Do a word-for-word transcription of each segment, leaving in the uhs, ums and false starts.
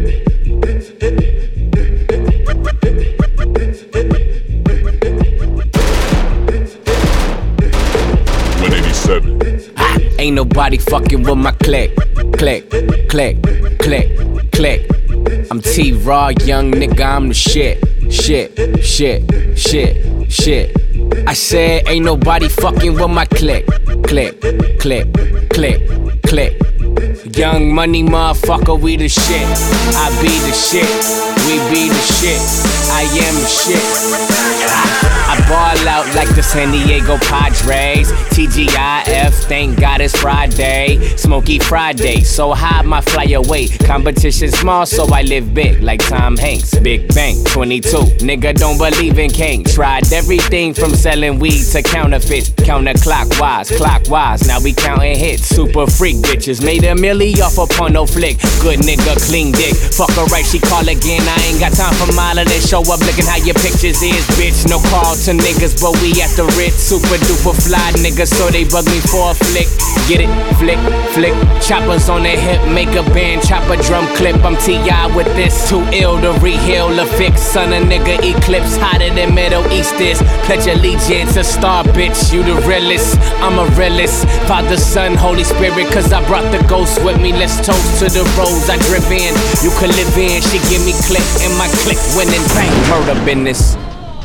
one eighty-seven. Ain't nobody fucking with my click. Click, click, click, click. I'm T-Raw, young nigga, I'm the shit. Shit, shit, shit, shit. I said ain't nobody fucking with my click. Click, click, click, click. Young money motherfucker, we the shit. I be the shit, we be the shit. I am the shit. I ball out like the San Diego Padres. T G I F, thank God it's Friday. Smoky Friday, so high my fly away. Competition small, so I live big like Tom Hanks. Big Bang, twenty-two, nigga don't believe in king. Tried everything from selling weed to counterfeit. Counterclockwise, clockwise, now we counting hits. Super freak bitches, made a milli off a porno flick. Good nigga, clean dick. Fuck her right, she call again. I ain't got time for mile of this. Show up looking how your pictures is, bitch. No call to niggas, but we at the Ritz. Super duper fly niggas, so they bug me for a flick. Get it? Flick, flick. Choppers on the hip, make a band, chop a drum clip. I'm T I with this, too ill to reheal or fix. Son of nigga eclipse, hotter than Middle East is. Pledge allegiance, a star bitch, you the realest. I'm a realist. Father, Son, Holy Spirit, cause I brought the ghost with me. Let's toast to the roads I drip in. You can live in, she give me click, and my click winning bang. Murder business.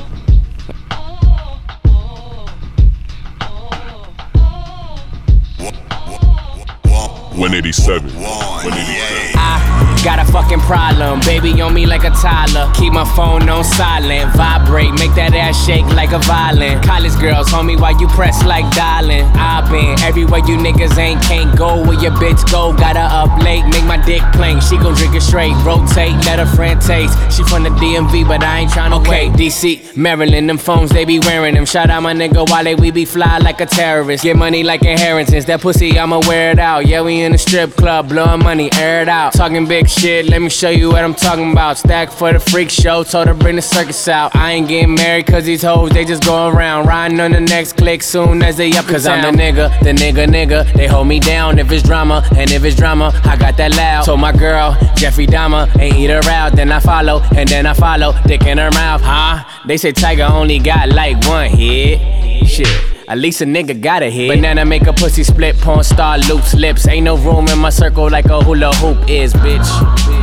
one eighty-seven. one eighty-seven. I got a fucking problem, baby on me like a toddler. Keep my phone on silent, vibrate, make that ass shake like a violin. College girls, homie, why you press like dialing? I been everywhere you niggas ain't, can't go where your bitch go. Got her up late, make my dick plank. She gon' drink it straight, rotate, let her friend taste. She from the D M V, but I ain't tryna okay, wait. D C, Maryland, them phones, they be wearing them. Shout out my nigga Wale, we be fly like a terrorist. Get money like inheritance, that pussy, I'ma wear it out. Yeah, we in the strip club, blowing money, air it out. Talking big shit, let me show you what I'm talking about. Stack for the freak show, told her bring the circus out. I ain't getting married cause these hoes, they just go around. Riding on the next click soon as they up cause I'm the nigga, the nigga nigga. They hold me down if it's drama, and if it's drama, I got that loud. Told my girl, Jeffrey Dahmer, ain't eat her out. Then I follow, and then I follow, dick in her mouth, huh? They say Tiger only got like one hit. Shit, at least a nigga got a hit. Banana make a pussy split, porn star loops lips. Ain't no room in my circle like a hula hoop is, bitch.